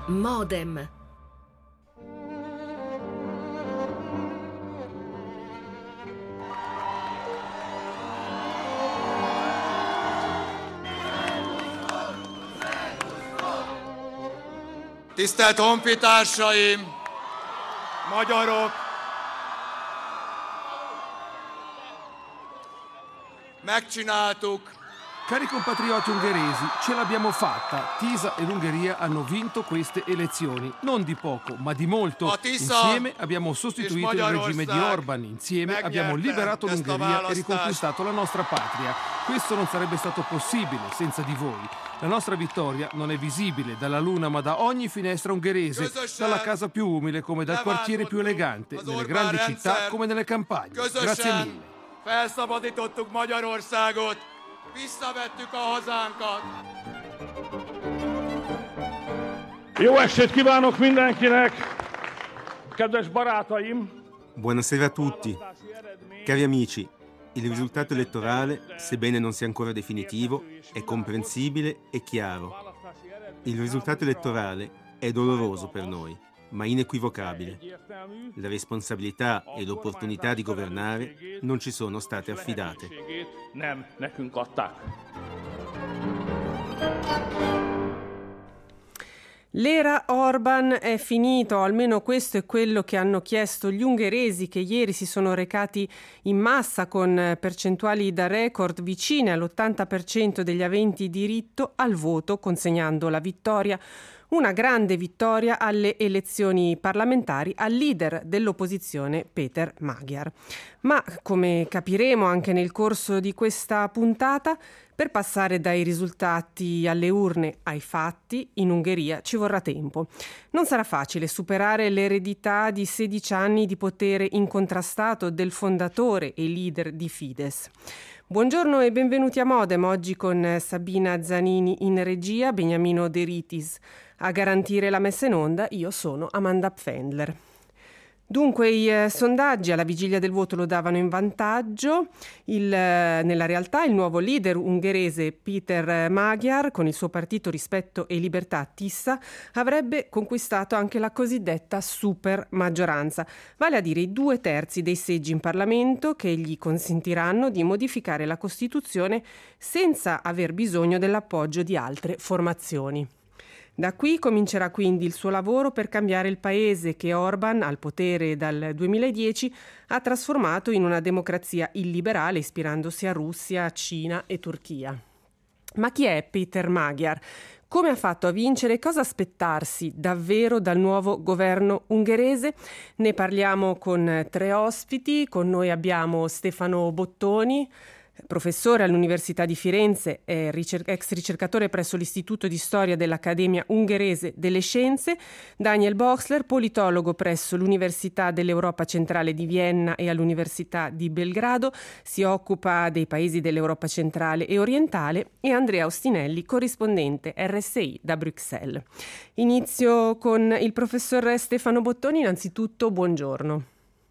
Modem. Tisztelt honfitársaim, magyarok! Megcsináltuk! Cari compatrioti ungheresi, ce l'abbiamo fatta. Tisa e l'Ungheria hanno vinto queste elezioni. Non di poco, ma di molto. Insieme abbiamo sostituito il regime di Orban. Insieme abbiamo liberato l'Ungheria e riconquistato la nostra patria. Questo non sarebbe stato possibile senza di voi. La nostra vittoria non è visibile dalla luna, ma da ogni finestra ungherese, dalla casa più umile come dal quartiere più elegante, nelle grandi città come nelle campagne. Grazie mille. Felszabadítottuk Magyarországot, visszavettük a hazánkat. Jó estét kívánok mindenkinek, kedves barátaim! Buonasera a tutti. Cari amici, il risultato elettorale, sebbene non sia ancora definitivo, è comprensibile e chiaro. Il risultato elettorale è doloroso per noi, ma inequivocabile. La responsabilità e l'opportunità di governare non ci sono state affidate. Nem nekünk adták. L'era Orban è finito, almeno questo è quello che hanno chiesto gli ungheresi che ieri si sono recati in massa con percentuali da record vicine all'80% degli aventi diritto al voto, consegnando la vittoria, una grande vittoria alle elezioni parlamentari al leader dell'opposizione Péter Magyar. Ma come capiremo anche nel corso di questa puntata, per passare dai risultati alle urne ai fatti, in Ungheria ci vorrà tempo. Non sarà facile superare l'eredità di 16 anni di potere incontrastato del fondatore e leader di Fidesz. Buongiorno e benvenuti a Modem, oggi con Sabina Zanini in regia, Beniamino De Ritis a garantire la messa in onda, io sono Amanda Pfändler. Dunque i sondaggi alla vigilia del voto lo davano in vantaggio. Nella realtà il nuovo leader ungherese Péter Magyar, con il suo partito Rispetto e Libertà TISA, avrebbe conquistato anche la cosiddetta super maggioranza, vale a dire i 2/3 dei seggi in Parlamento che gli consentiranno di modificare la Costituzione senza aver bisogno dell'appoggio di altre formazioni. Da qui comincerà quindi il suo lavoro per cambiare il paese che Orban, al potere dal 2010, ha trasformato in una democrazia illiberale ispirandosi a Russia, Cina e Turchia. Ma chi è Péter Magyar? Come ha fatto a vincere? Cosa aspettarsi davvero dal nuovo governo ungherese? Ne parliamo con 3 ospiti. Con noi abbiamo Stefano Bottoni, professore all'Università di Firenze, è ex ricercatore presso l'Istituto di Storia dell'Accademia Ungherese delle Scienze, Daniel Boxler, politologo presso l'Università dell'Europa Centrale di Vienna e all'Università di Belgrado, si occupa dei paesi dell'Europa centrale e orientale, e Andrea Ostinelli, corrispondente RSI da Bruxelles. Inizio con il professor Stefano Bottoni. Innanzitutto buongiorno.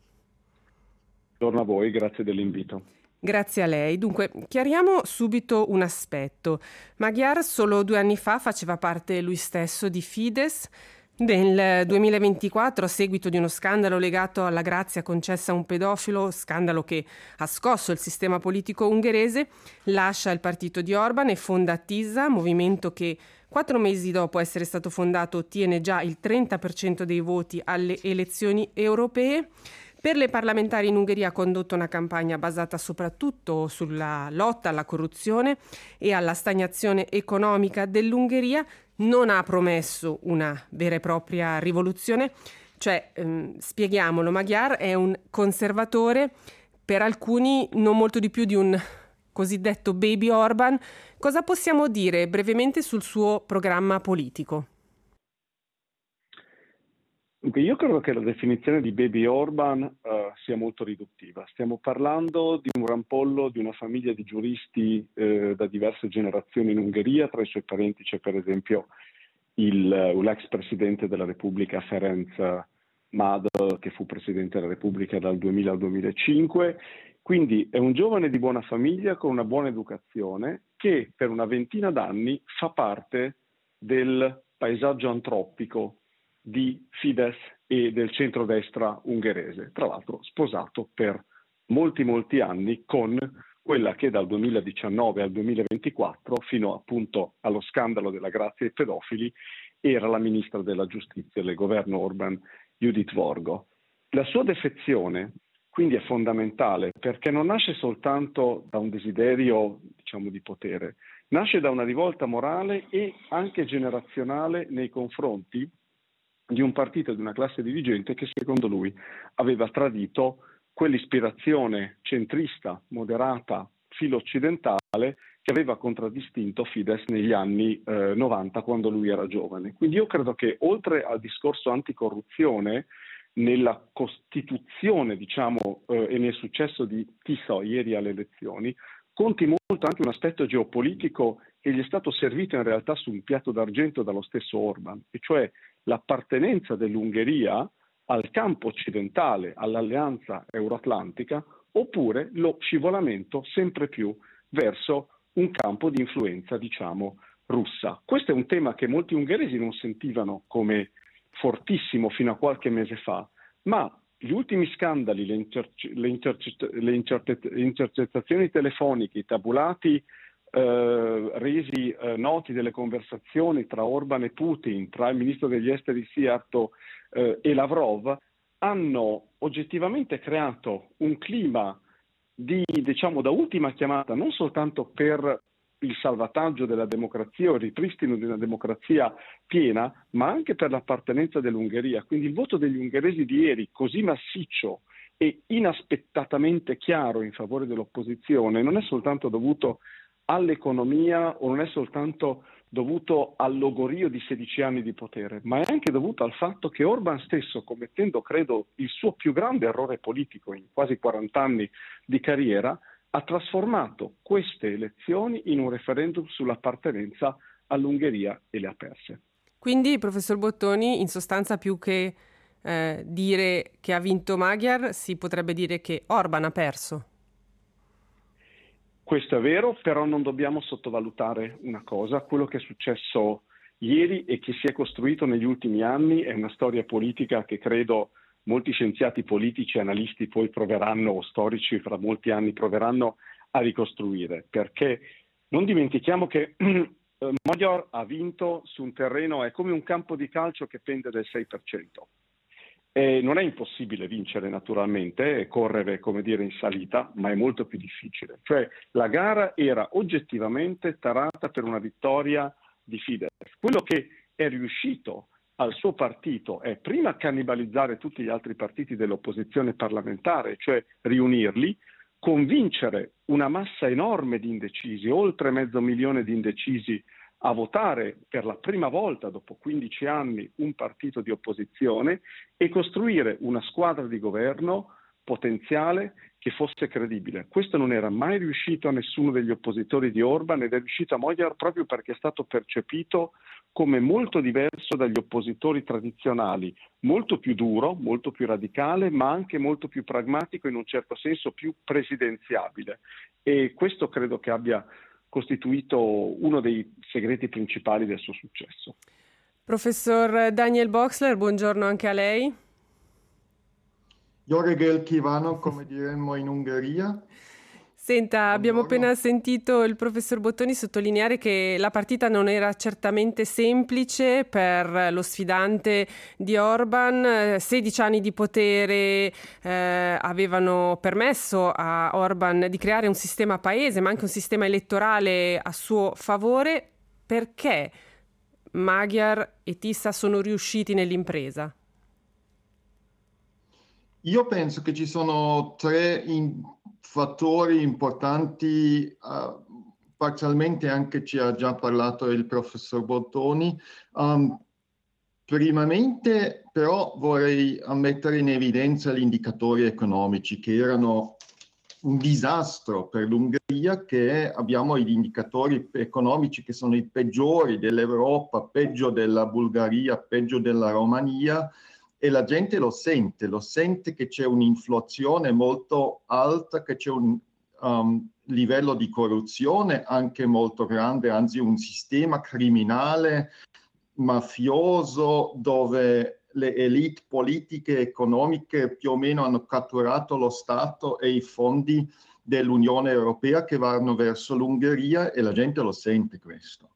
Buongiorno a voi, grazie dell'invito. Grazie a lei. Dunque, chiariamo subito un aspetto. Magyar solo 2 anni fa faceva parte lui stesso di Fidesz. Nel 2024, a seguito di uno scandalo legato alla grazia concessa a un pedofilo, scandalo che ha scosso il sistema politico ungherese, lascia il partito di Orban e fonda TISA, movimento che 4 mesi dopo essere stato fondato ottiene già il 30% dei voti alle elezioni europee. Per le parlamentari in Ungheria ha condotto una campagna basata soprattutto sulla lotta alla corruzione e alla stagnazione economica dell'Ungheria. Non ha promesso una vera e propria rivoluzione, cioè, spieghiamolo, Magyar è un conservatore, per alcuni non molto di più di un cosiddetto baby Orban. Cosa possiamo dire brevemente sul suo programma politico? Dunque, io credo che la definizione di baby Orban sia molto riduttiva. Stiamo parlando di un rampollo di una famiglia di giuristi da diverse generazioni in Ungheria. Tra i suoi parenti c'è per esempio l'ex presidente della Repubblica Ferenc Madl, che fu presidente della Repubblica dal 2000 al 2005. Quindi è un giovane di buona famiglia con una buona educazione che per una ventina d'anni fa parte del paesaggio antropico di Fidesz e del centrodestra ungherese, tra l'altro sposato per molti anni con quella che dal 2019 al 2024, fino appunto allo scandalo della grazia ai pedofili, era la ministra della giustizia del governo Orban, Judith Vorgo. La sua defezione quindi è fondamentale perché non nasce soltanto da un desiderio, diciamo, di potere, nasce da una rivolta morale e anche generazionale nei confronti di un partito e di una classe dirigente che secondo lui aveva tradito quell'ispirazione centrista, moderata, filo-occidentale che aveva contraddistinto Fidesz negli anni 90 quando lui era giovane. Quindi io credo che oltre al discorso anticorruzione, nella costituzione, diciamo, e nel successo di Tisza ieri alle elezioni, conti molto anche un aspetto geopolitico che gli è stato servito in realtà su un piatto d'argento dallo stesso Orban, e cioè l'appartenenza dell'Ungheria al campo occidentale, all'alleanza euroatlantica, oppure lo scivolamento sempre più verso un campo di influenza, diciamo, russa. Questo è un tema che molti ungheresi non sentivano come fortissimo fino a qualche mese fa, ma gli ultimi scandali, le intercettazioni telefoniche, i tabulati resi noti delle conversazioni tra Orban e Putin, tra il ministro degli esteri Szijjártó e Lavrov, hanno oggettivamente creato un clima di, diciamo, da ultima chiamata, non soltanto per il salvataggio della democrazia o il ripristino di una democrazia piena, ma anche per l'appartenenza dell'Ungheria. Quindi il voto degli ungheresi di ieri, così massiccio e inaspettatamente chiaro in favore dell'opposizione, non è soltanto dovuto all'economia o non è soltanto dovuto al logorio di 16 anni di potere, ma è anche dovuto al fatto che Orban stesso, commettendo, credo, il suo più grande errore politico in quasi 40 anni di carriera, ha trasformato queste elezioni in un referendum sull'appartenenza all'Ungheria e le ha perse. Quindi, professor Bottoni, in sostanza più che dire che ha vinto Magyar, si potrebbe dire che Orban ha perso. Questo è vero, però non dobbiamo sottovalutare una cosa. Quello che è successo ieri e che si è costruito negli ultimi anni è una storia politica che credo molti scienziati politici e analisti poi proveranno, o storici fra molti anni proveranno a ricostruire, perché non dimentichiamo che Magyar ha vinto su un terreno, è come un campo di calcio che pende del 6%. Non è impossibile vincere naturalmente e correre, come dire, in salita, ma è molto più difficile. Cioè la gara era oggettivamente tarata per una vittoria di Fidesz. Quello che è riuscito al suo partito è prima cannibalizzare tutti gli altri partiti dell'opposizione parlamentare, cioè riunirli, convincere una massa enorme di indecisi, oltre 500.000 di indecisi, a votare per la prima volta dopo 15 anni un partito di opposizione e costruire una squadra di governo potenziale che fosse credibile. Questo non era mai riuscito a nessuno degli oppositori di Orban ed è riuscito a Magyar proprio perché è stato percepito come molto diverso dagli oppositori tradizionali, molto più duro, molto più radicale, ma anche molto più pragmatico, in un certo senso più presidenziabile. E questo credo che abbia costituito uno dei segreti principali del suo successo. Professor Daniel Boxler, buongiorno anche a lei. Jó reggelt kívánok, come diremmo in Ungheria. Senta, abbiamo appena sentito il professor Bottoni sottolineare che la partita non era certamente semplice per lo sfidante di Orban. 16 anni di potere avevano permesso a Orban di creare un sistema paese, ma anche un sistema elettorale a suo favore. Perché Magyar e Tisza sono riusciti nell'impresa? Io penso che ci sono tre fattori importanti, parzialmente anche ci ha già parlato il professor Bottoni. Primamente però vorrei mettere in evidenza gli indicatori economici che erano un disastro per l'Ungheria, che abbiamo gli indicatori economici che sono i peggiori dell'Europa, peggio della Bulgaria, peggio della Romania. E la gente lo sente che c'è un'inflazione molto alta, che c'è un livello di corruzione anche molto grande, anzi un sistema criminale mafioso dove le elite politiche e economiche più o meno hanno catturato lo Stato e i fondi dell'Unione Europea che vanno verso l'Ungheria, e la gente lo sente questo.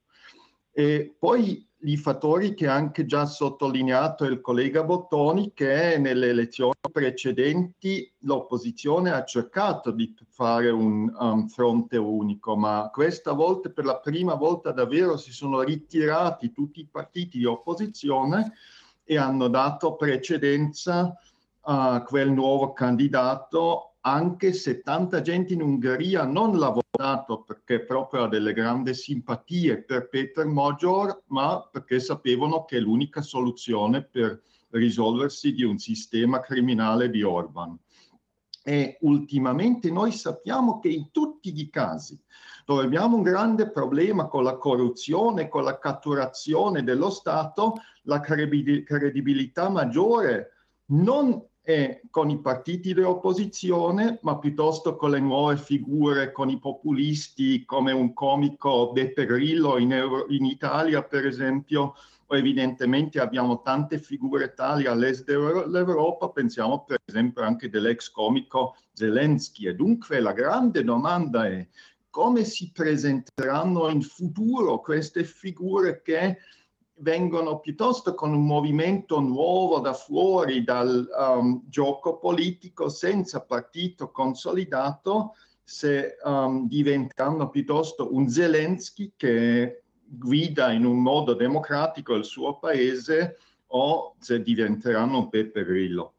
E poi i fattori che ha anche già sottolineato il collega Bottoni, che nelle elezioni precedenti l'opposizione ha cercato di fare un fronte unico, ma questa volta, per la prima volta davvero, si sono ritirati tutti i partiti di opposizione e hanno dato precedenza a quel nuovo candidato, anche se tanta gente in Ungheria non l'ha votato perché proprio ha delle grandi simpatie per Péter Magyar, ma perché sapevano che è l'unica soluzione per risolversi di un sistema criminale di Orban. E ultimamente noi sappiamo che in tutti i casi dove abbiamo un grande problema con la corruzione, con la catturazione dello Stato, la credibilità maggiore non è con i partiti di opposizione, ma piuttosto con le nuove figure, con i populisti come un comico Beppe Grillo in Italia, per esempio. Evidentemente abbiamo tante figure tali all'est dell'Europa, pensiamo per esempio anche dell'ex comico Zelensky. E dunque la grande domanda è come si presenteranno in futuro queste figure che vengono piuttosto con un movimento nuovo da fuori dal gioco politico, senza partito consolidato, se diventeranno piuttosto un Zelensky che guida in un modo democratico il suo paese, o se diventeranno un Beppe Grillo.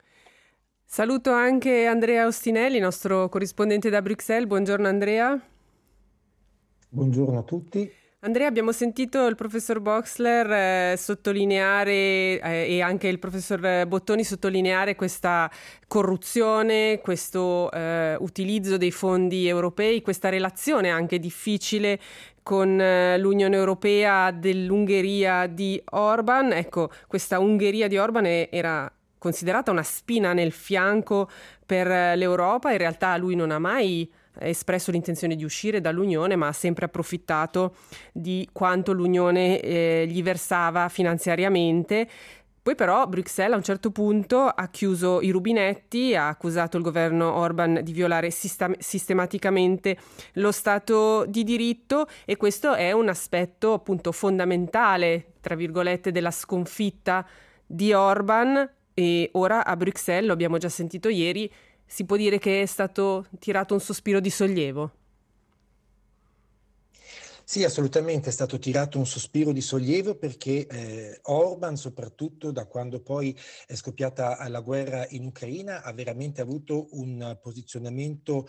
Saluto anche Andrea Ostinelli, nostro corrispondente da Bruxelles. Buongiorno Andrea. Buongiorno a tutti. Andrea, abbiamo sentito il professor Boxler sottolineare e anche il professor Bottoni sottolineare questa corruzione, questo utilizzo dei fondi europei, questa relazione anche difficile con l'Unione Europea dell'Ungheria di Orban. Ecco, questa Ungheria di Orban era considerata una spina nel fianco per l'Europa. In realtà lui non ha mai espresso l'intenzione di uscire dall'Unione, ma ha sempre approfittato di quanto l'Unione gli versava finanziariamente. Poi però Bruxelles a un certo punto ha chiuso i rubinetti, ha accusato il governo Orban di violare sistematicamente lo Stato di diritto, e questo è un aspetto appunto fondamentale, tra virgolette, della sconfitta di Orban. E ora a Bruxelles, lo abbiamo già sentito ieri, si può dire che è stato tirato un sospiro di sollievo? Sì, assolutamente è stato tirato un sospiro di sollievo, perché Orban, soprattutto da quando poi è scoppiata la guerra in Ucraina, ha veramente avuto un posizionamento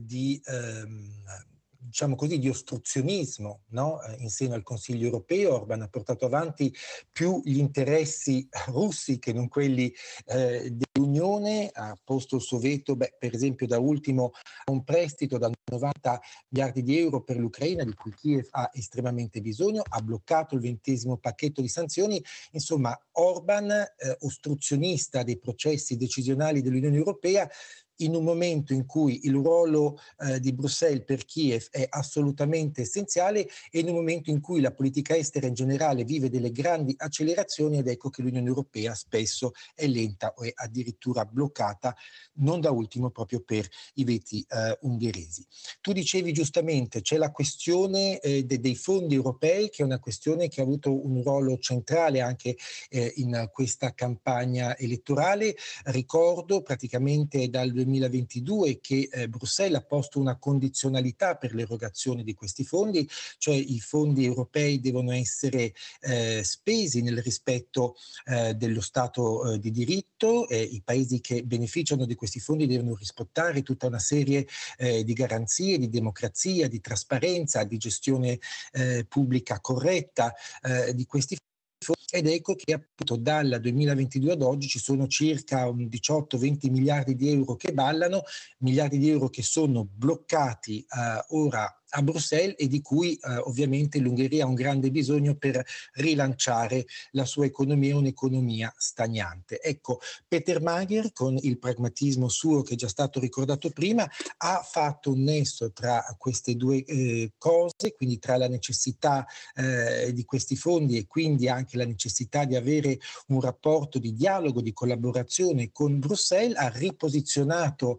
diciamo così, di ostruzionismo, no? In seno al Consiglio europeo. Orban ha portato avanti più gli interessi russi che non quelli dell'Unione, ha posto il suo veto, per esempio da ultimo a un prestito da 90 miliardi di euro per l'Ucraina, di cui Kiev ha estremamente bisogno, ha bloccato il 20° pacchetto di sanzioni. Insomma, Orban, ostruzionista dei processi decisionali dell'Unione Europea, in un momento in cui il ruolo di Bruxelles per Kiev è assolutamente essenziale, e in un momento in cui la politica estera in generale vive delle grandi accelerazioni, ed ecco che l'Unione Europea spesso è lenta o è addirittura bloccata, non da ultimo proprio per i veti ungheresi. Tu dicevi giustamente, c'è la questione dei fondi europei, che è una questione che ha avuto un ruolo centrale anche in questa campagna elettorale. Ricordo praticamente dal 2022 che Bruxelles ha posto una condizionalità per l'erogazione di questi fondi, cioè i fondi europei devono essere spesi nel rispetto dello Stato di diritto, i paesi che beneficiano di questi fondi devono rispettare tutta una serie di garanzie, di democrazia, di trasparenza, di gestione pubblica corretta di questi fondi. Ed ecco che appunto dal 2022 ad oggi ci sono circa 18-20 miliardi di euro che ballano, miliardi di euro che sono bloccati ora a Bruxelles e di cui ovviamente l'Ungheria ha un grande bisogno per rilanciare la sua economia, un'economia stagnante. Ecco, Peter Magyar, con il pragmatismo suo che è già stato ricordato prima, ha fatto un nesso tra queste due cose, quindi tra la necessità di questi fondi e quindi anche la necessità di avere un rapporto di dialogo, di collaborazione con Bruxelles. Ha riposizionato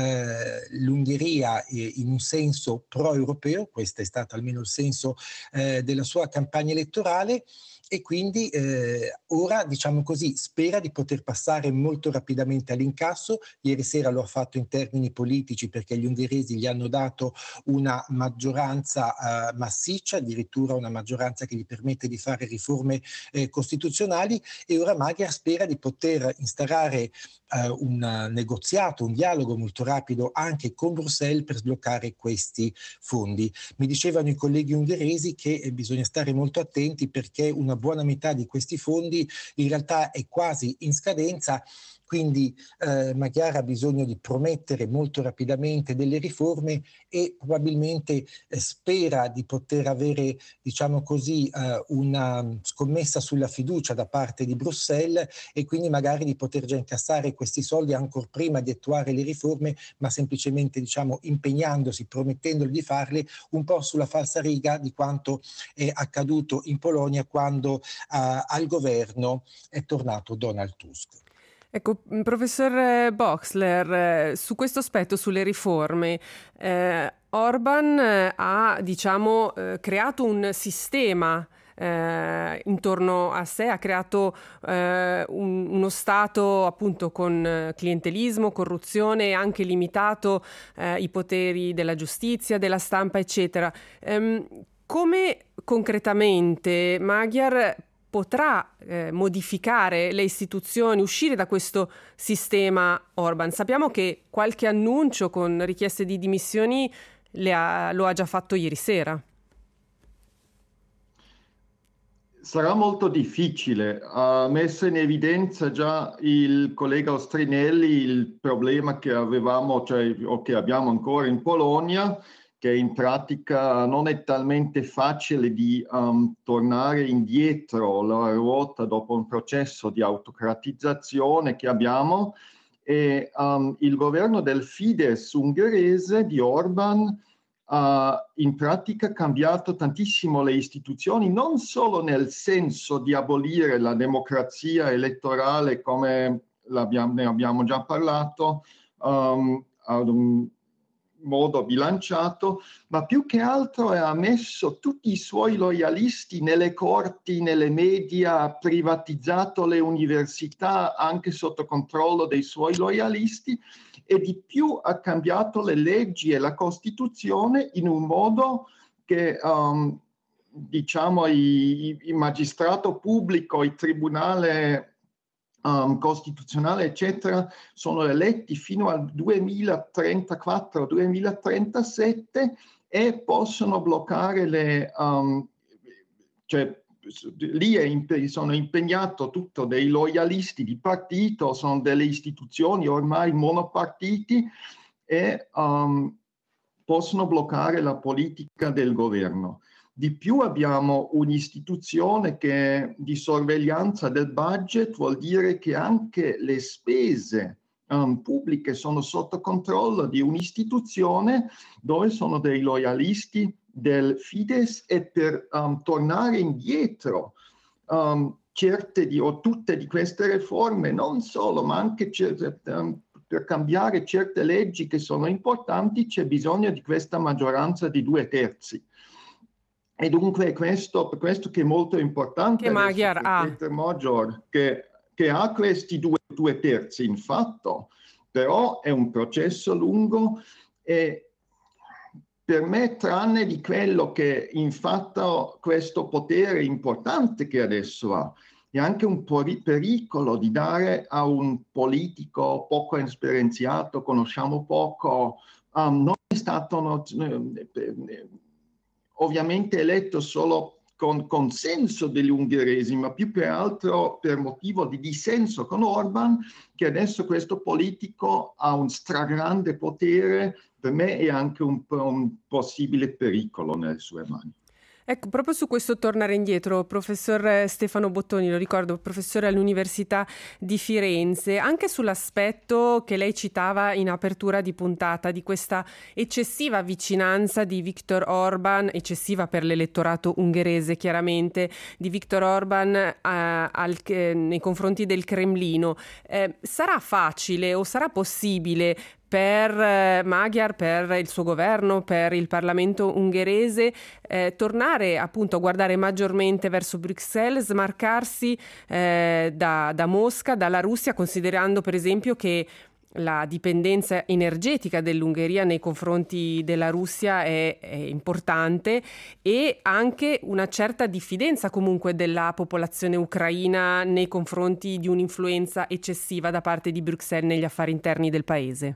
l'Ungheria in un senso pro-europeo, questo è stato almeno il senso della sua campagna elettorale, e quindi ora, diciamo così, spera di poter passare molto rapidamente all'incasso. Ieri sera lo ha fatto in termini politici perché gli ungheresi gli hanno dato una maggioranza massiccia, addirittura una maggioranza che gli permette di fare riforme costituzionali, e ora Magyar spera di poter instaurare un negoziato, un dialogo molto rapido anche con Bruxelles per sbloccare questi fondi. Mi dicevano i colleghi ungheresi che bisogna stare molto attenti perché una buona metà di questi fondi in realtà è quasi in scadenza, quindi Magyar ha bisogno di promettere molto rapidamente delle riforme e probabilmente spera di poter avere, diciamo così, una scommessa sulla fiducia da parte di Bruxelles e quindi magari di poter già incassare questi soldi ancora prima di attuare le riforme, ma semplicemente, diciamo, impegnandosi, promettendoli di farle un po' sulla falsariga di quanto è accaduto in Polonia quando al governo è tornato Donald Tusk. Ecco, professor Boxler, su questo aspetto, sulle riforme, Orban ha, diciamo, creato un sistema intorno a sé, ha creato uno Stato appunto con clientelismo, corruzione e anche limitato i poteri della giustizia, della stampa, eccetera. Come concretamente Magyar potrà modificare le istituzioni, uscire da questo sistema Orban? Sappiamo che qualche annuncio con richieste di dimissioni lo ha già fatto ieri sera. Sarà molto difficile. Ha messo in evidenza già il collega Ostrinelli il problema che avevamo, cioè, o che abbiamo ancora in Polonia, che in pratica non è talmente facile di tornare indietro la ruota dopo un processo di autocratizzazione che abbiamo, e il governo del Fidesz ungherese di Orban ha in pratica cambiato tantissimo le istituzioni, non solo nel senso di abolire la democrazia elettorale come ne abbiamo già parlato, ad un modo bilanciato, ma più che altro ha messo tutti i suoi loyalisti nelle corti, nelle media, ha privatizzato le università anche sotto controllo dei suoi loyalisti, e di più ha cambiato le leggi e la Costituzione in un modo che diciamo il magistrato pubblico, il tribunale costituzionale eccetera sono eletti fino al 2034-2037 e possono bloccare cioè lì sono impegnato tutto dei loyalisti di partito, sono delle istituzioni ormai monopartiti e possono bloccare la politica del governo. Di più abbiamo un'istituzione che di sorveglianza del budget, vuol dire che anche le spese pubbliche sono sotto controllo di un'istituzione dove sono dei loyalisti del Fidesz, e per tornare indietro certe o tutte di queste riforme, non solo, ma anche per cambiare certe leggi che sono importanti, c'è bisogno di questa maggioranza di 2/3. E dunque questo che è molto importante, che Magyar ha. Peter Magyar, che ha questi 2/3 in fatto, però è un processo lungo, e per me, tranne di quello che in fatto questo potere importante che adesso ha, è anche un pericolo di dare a un politico poco esperienziato, conosciamo poco, non è stato ovviamente eletto solo con consenso degli ungheresi, ma più che altro per motivo di dissenso con Orban, che adesso questo politico ha un stragrande potere per me è anche un possibile pericolo nelle sue mani. Ecco, proprio su questo tornare indietro, professor Stefano Bottoni, lo ricordo, professore all'Università di Firenze, anche sull'aspetto che lei citava in apertura di puntata, di questa eccessiva vicinanza di Viktor Orban, eccessiva per l'elettorato ungherese chiaramente, di Viktor Orban nei confronti del Cremlino. Sarà facile o sarà possibile per Magyar, per il suo governo, per il Parlamento ungherese, tornare appunto a guardare maggiormente verso Bruxelles, smarcarsi da Mosca, dalla Russia, considerando per esempio che la dipendenza energetica dell'Ungheria nei confronti della Russia è importante, e anche una certa diffidenza comunque della popolazione ucraina nei confronti di un'influenza eccessiva da parte di Bruxelles negli affari interni del paese.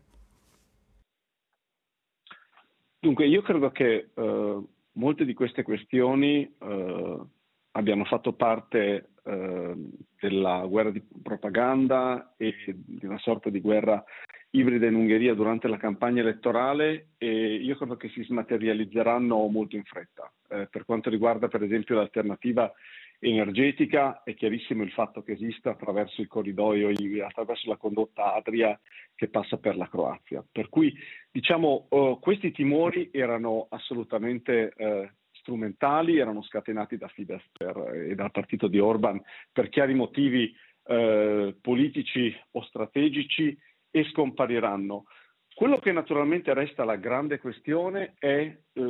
Dunque, io credo che molte di queste questioni abbiano fatto parte della guerra di propaganda e di una sorta di guerra ibrida in Ungheria durante la campagna elettorale, e io credo che si smaterializzeranno molto in fretta. Per quanto riguarda per esempio l'alternativa energetica, è chiarissimo il fatto che esista attraverso il corridoio, attraverso la condotta Adria che passa per la Croazia. Per cui diciamo questi timori erano assolutamente strumentali, erano scatenati da Fidesz e dal partito di Orban per chiari motivi politici o strategici, e scompariranno. Quello che naturalmente resta la grande questione è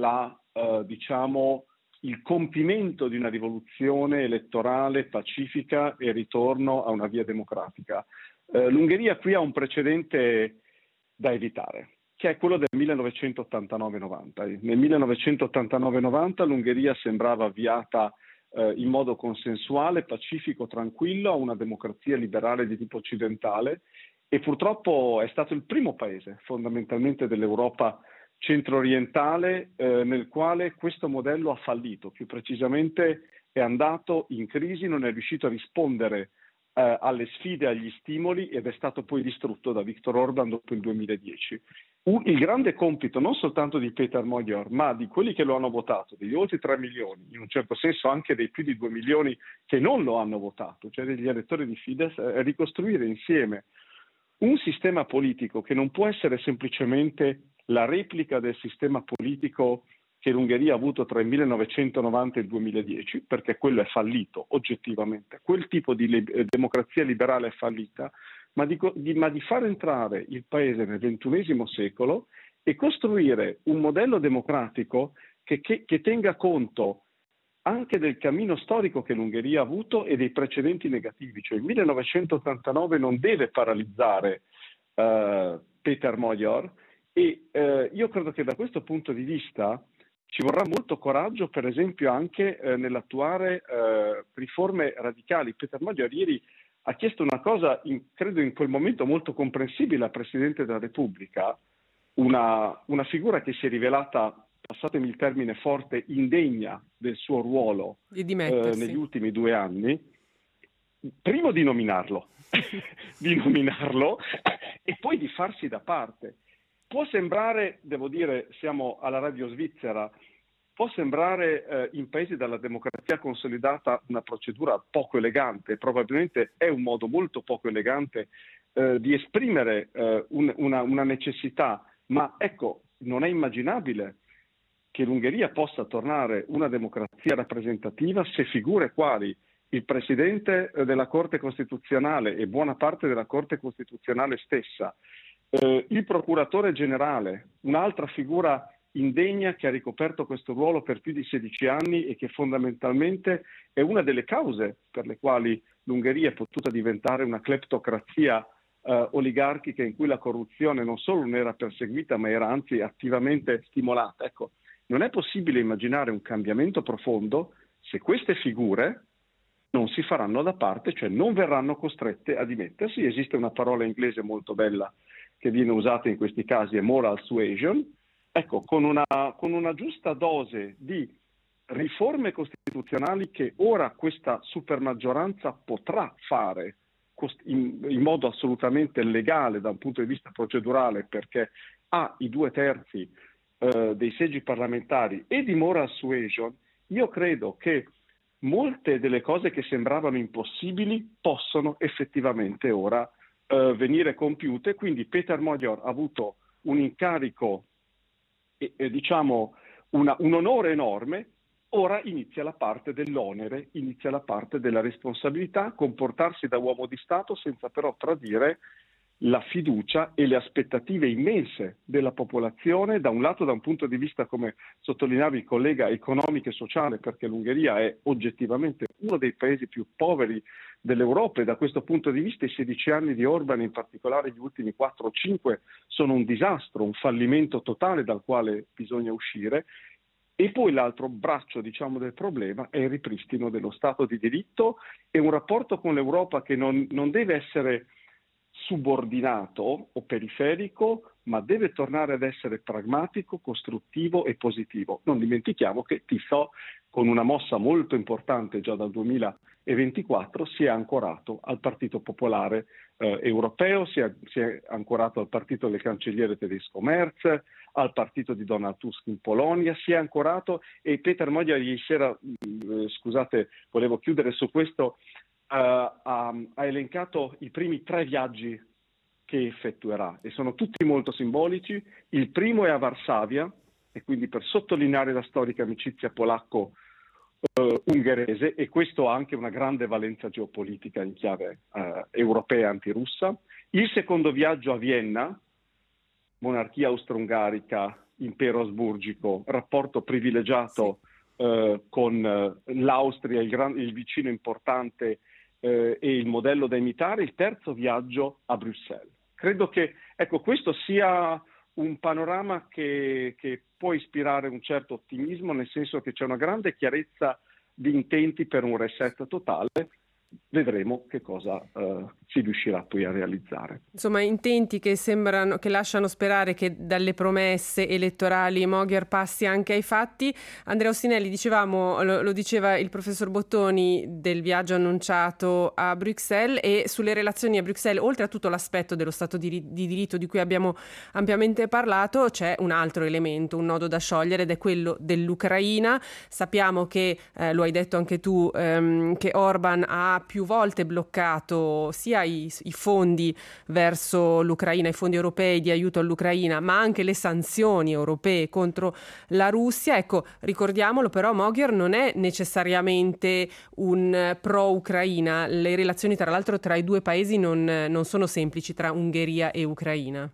il compimento di una rivoluzione elettorale pacifica e ritorno a una via democratica. L'Ungheria qui ha un precedente da evitare, che è quello del 1989-90. Nel 1989-90 l'Ungheria sembrava avviata in modo consensuale, pacifico, tranquillo a una democrazia liberale di tipo occidentale, e purtroppo è stato il primo paese fondamentalmente dell'Europa centro-orientale nel quale questo modello ha fallito. Più precisamente è andato in crisi, non è riuscito a rispondere alle sfide, agli stimoli, ed è stato poi distrutto da Viktor Orban dopo il 2010. Il grande compito non soltanto di Péter Magyar, ma di quelli che lo hanno votato, degli oltre 3 milioni, in un certo senso anche dei più di 2 milioni che non lo hanno votato, cioè degli elettori di Fidesz, è ricostruire insieme un sistema politico che non può essere semplicemente la replica del sistema politico che l'Ungheria ha avuto tra il 1990 e il 2010, perché quello è fallito oggettivamente. Quel tipo di democrazia liberale è fallita, ma di far entrare il paese nel XXI secolo e costruire un modello democratico che tenga conto anche del cammino storico che l'Ungheria ha avuto e dei precedenti negativi. Cioè il 1989 non deve paralizzare Péter Magyar, e io credo che da questo punto di vista ci vorrà molto coraggio, per esempio anche nell'attuare riforme radicali. Péter Magyar ieri ha chiesto una cosa, credo in quel momento molto comprensibile al Presidente della Repubblica, una figura che si è rivelata, passatemi il termine forte, indegna del suo ruolo negli ultimi 2 anni, primo di nominarlo, e poi di farsi da parte. Può sembrare, devo dire, siamo alla radio svizzera, può sembrare in paesi dalla democrazia consolidata una procedura poco elegante, probabilmente è un modo molto poco elegante di esprimere una necessità, ma ecco, non è immaginabile che l'Ungheria possa tornare una democrazia rappresentativa se figure quali il Presidente della Corte Costituzionale e buona parte della Corte Costituzionale stessa, il Procuratore Generale, un'altra figura indegna che ha ricoperto questo ruolo per più di 16 anni e che fondamentalmente è una delle cause per le quali l'Ungheria è potuta diventare una cleptocrazia oligarchica in cui la corruzione non solo non era perseguita ma era anzi attivamente stimolata. Ecco, non è possibile immaginare un cambiamento profondo se queste figure non si faranno da parte, cioè non verranno costrette a dimettersi. Esiste una parola inglese molto bella che viene usata in questi casi, è moral suasion. Ecco, con una giusta dose di riforme costituzionali che ora questa supermaggioranza potrà fare in modo assolutamente legale da un punto di vista procedurale, perché ha i 2/3 dei seggi parlamentari e di moral suasion, io credo che molte delle cose che sembravano impossibili possono effettivamente ora venire compiute. Quindi Peter Magyar ha avuto un incarico, diciamo un onore enorme. Ora inizia la parte dell'onere, inizia la parte della responsabilità, comportarsi da uomo di Stato senza però tradire la fiducia e le aspettative immense della popolazione, da un lato da un punto di vista, come sottolineava il collega, economico e sociale, perché l'Ungheria è oggettivamente uno dei paesi più poveri dell'Europa e da questo punto di vista i 16 anni di Orban, in particolare gli ultimi 4 o 5, sono un disastro, un fallimento totale dal quale bisogna uscire. E poi l'altro braccio, diciamo, del problema è il ripristino dello Stato di diritto e un rapporto con l'Europa che non deve essere subordinato o periferico, ma deve tornare ad essere pragmatico, costruttivo e positivo. Non dimentichiamo che Tiso, con una mossa molto importante già dal 2024, si è ancorato al Partito Popolare Europeo, si è ancorato al partito del cancelliere tedesco Merz, al partito di Donald Tusk in Polonia, si è ancorato, e Peter Magyar ieri sera, scusate, volevo chiudere su questo, ha elencato i primi 3 viaggi che effettuerà e sono tutti molto simbolici. Il primo è a Varsavia e quindi per sottolineare la storica amicizia polacco-ungherese, e questo ha anche una grande valenza geopolitica in chiave europea antirussa. Il secondo viaggio a Vienna, monarchia austro-ungarica, impero asburgico, rapporto privilegiato con l'Austria, il vicino importante e il modello da imitare. Il terzo viaggio a Bruxelles. Credo che questo sia un panorama che può ispirare un certo ottimismo, nel senso che c'è una grande chiarezza di intenti per un reset totale. Vedremo che cosa si riuscirà poi a realizzare. Insomma, intenti che lasciano sperare che dalle promesse elettorali Magyar passi anche ai fatti. Andrea Ostinelli, dicevamo, lo diceva il professor Bottoni, del viaggio annunciato a Bruxelles, e sulle relazioni a Bruxelles, oltre a tutto l'aspetto dello Stato di diritto di cui abbiamo ampiamente parlato, c'è un altro elemento, un nodo da sciogliere, ed è quello dell'Ucraina. Sappiamo che, lo hai detto anche tu, che Orban ha più volte bloccato sia i fondi verso l'Ucraina, i fondi europei di aiuto all'Ucraina, ma anche le sanzioni europee contro la Russia. Ecco, ricordiamolo, però Magyar non è necessariamente un pro-Ucraina. Le relazioni, tra l'altro, tra i due paesi non sono semplici, tra Ungheria e Ucraina.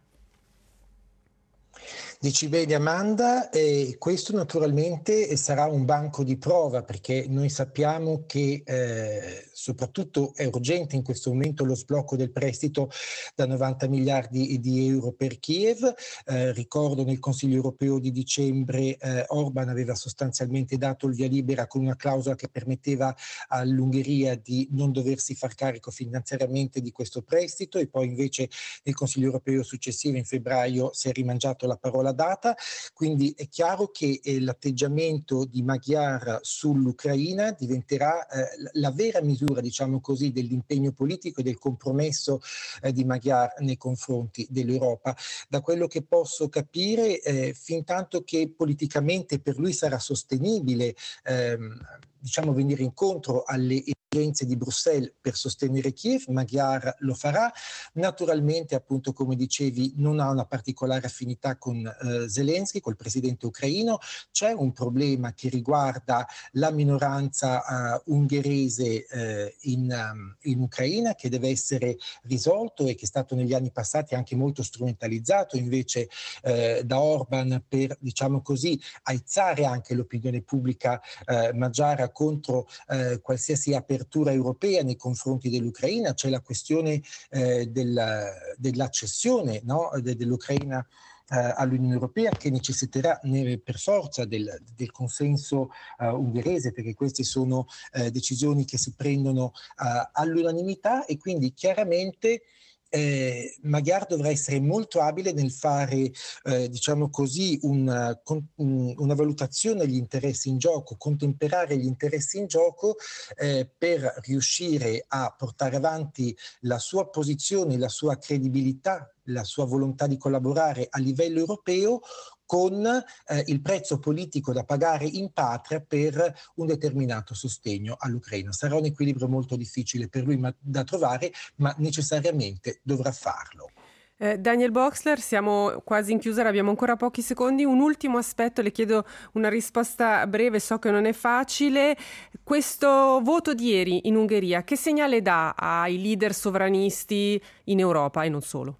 Dici bene, Amanda, e questo naturalmente sarà un banco di prova, perché noi sappiamo che soprattutto è urgente in questo momento lo sblocco del prestito da 90 miliardi di euro per Kiev. Ricordo nel Consiglio europeo di dicembre Orban aveva sostanzialmente dato il via libera con una clausola che permetteva all'Ungheria di non doversi far carico finanziariamente di questo prestito, e poi invece nel Consiglio europeo successivo in febbraio si è rimangiato la parola data. Quindi è chiaro che l'atteggiamento di Magyar sull'Ucraina diventerà la vera misura, diciamo così, dell'impegno politico e del compromesso di Magyar nei confronti dell'Europa. Da quello che posso capire, fin tanto che politicamente per lui sarà sostenibile diciamo venire incontro alle esigenze di Bruxelles per sostenere Kiev, Magyar lo farà. Naturalmente, appunto, come dicevi, non ha una particolare affinità con Zelensky, col presidente ucraino. C'è un problema che riguarda la minoranza ungherese in Ucraina, che deve essere risolto e che è stato negli anni passati anche molto strumentalizzato invece da Orban per, diciamo così, aizzare anche l'opinione pubblica magyara contro qualsiasi apertura europea nei confronti dell'Ucraina. C'è la questione dell'accessione, no, dell'Ucraina all'Unione Europea, che necessiterà per forza del consenso ungherese, perché queste sono decisioni che si prendono all'unanimità, e quindi chiaramente Magyar dovrà essere molto abile nel fare, diciamo così, una valutazione degli interessi in gioco, contemperare gli interessi in gioco per riuscire a portare avanti la sua posizione, la sua credibilità la sua volontà di collaborare a livello europeo con il prezzo politico da pagare in patria per un determinato sostegno all'Ucraina. Sarà un equilibrio molto difficile per lui da trovare, ma necessariamente dovrà farlo. Daniel Boxler, siamo quasi in chiusura, abbiamo ancora pochi secondi. Un ultimo aspetto, le chiedo una risposta breve, so che non è facile. Questo voto di ieri in Ungheria, che segnale dà ai leader sovranisti in Europa e non solo?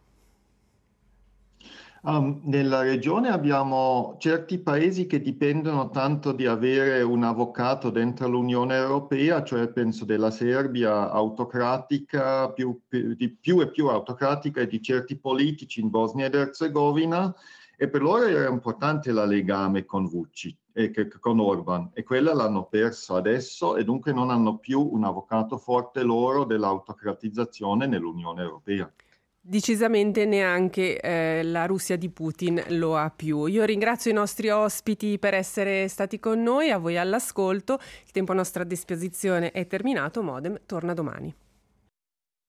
Nella regione abbiamo certi paesi che dipendono tanto di avere un avvocato dentro l'Unione Europea, cioè penso della Serbia autocratica, più e più autocratica, e di certi politici in Bosnia ed Erzegovina, e per loro era importante il legame con Vučić e con Orban, e quella l'hanno perso adesso, e dunque non hanno più un avvocato forte loro dell'autocratizzazione nell'Unione Europea. Decisamente neanche la Russia di Putin lo ha più. Io ringrazio i nostri ospiti per essere stati con noi, a voi all'ascolto. Il tempo a nostra disposizione è terminato, Modem torna domani.